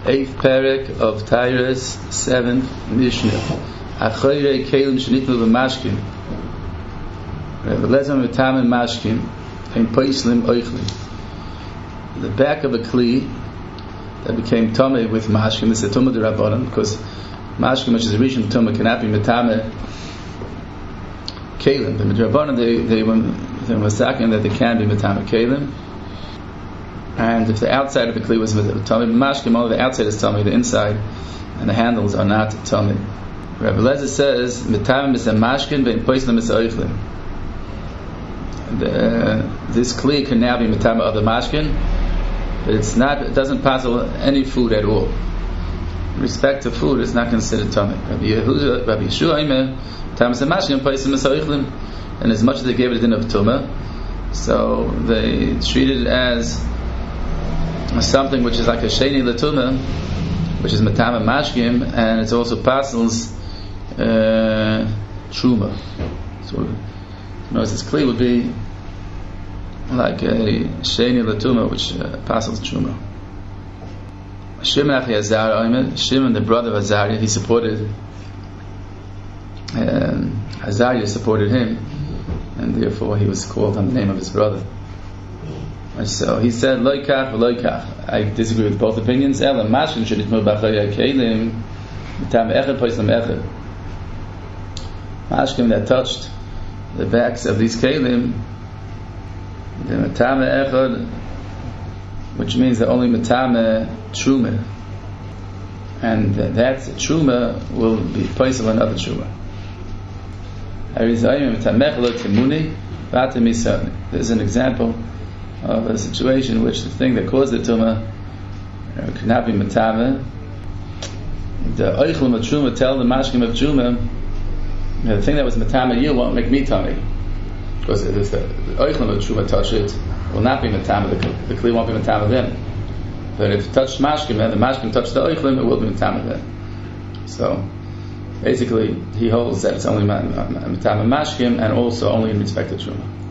Eighth parak of Tyrus, 7th Mishnah. Achoyrei kelim shenitnu b'mashkin. V'lezam v'tamen mashkin. Ein poislim oichlim. The back of a kli that became tameh with mashkin. This is a tumah d'Rabbanan, because mashkin, which is a rishon tumah, cannot be metameh kelim. The Rabbanan they were saying that they can be metameh kelim. And if the outside of the kli was tummy mashkim, only the outside is tummy, the inside and the handles are not tummy. Rabbi Lezer says, "Mitamim is a mashkin, but poislim is oichlin." This kli can now be mitamim of the mashkin, but it's not. It doesn't pass any food at all. In respect to food, it's not considered tummy. Rabbi Yeshua Aimer, mitamim is a mashkin, poislim is oichlin, and as much as they gave it a din of tumah, so they treated it as something which is like a sheni l'tumah, which is matama mashkim, and it's also pasels truma. So, this kli would be like a sheni l'tumah, which pasels truma. Shimon achi Azariah, Shimon the brother of Azariah, he supported Azariah supported him, and therefore he was called on the name of his brother. So he said, "Loikach v'loikach." I disagree with both opinions. Ela mashkin should itmur b'achayei kelim mitam echad poislam echad. Mashkin that touched the backs of these kelim, the mitam echad, which means that only mitam truma, and that truma will be poislam another truma. There's an example of a situation in which the thing that caused the tumah could not be matame. The oichlim of truma tell the mashkim of truma, the thing that was matame you won't make me tummy, because if the oichlim of truma touch it, will not be matame. The kli won't be matame then. But if it touched mashkim and the mashkim touched the oichlim, it will be matame then. So basically, he holds that it's only matame mashkim and also only in respect to truma.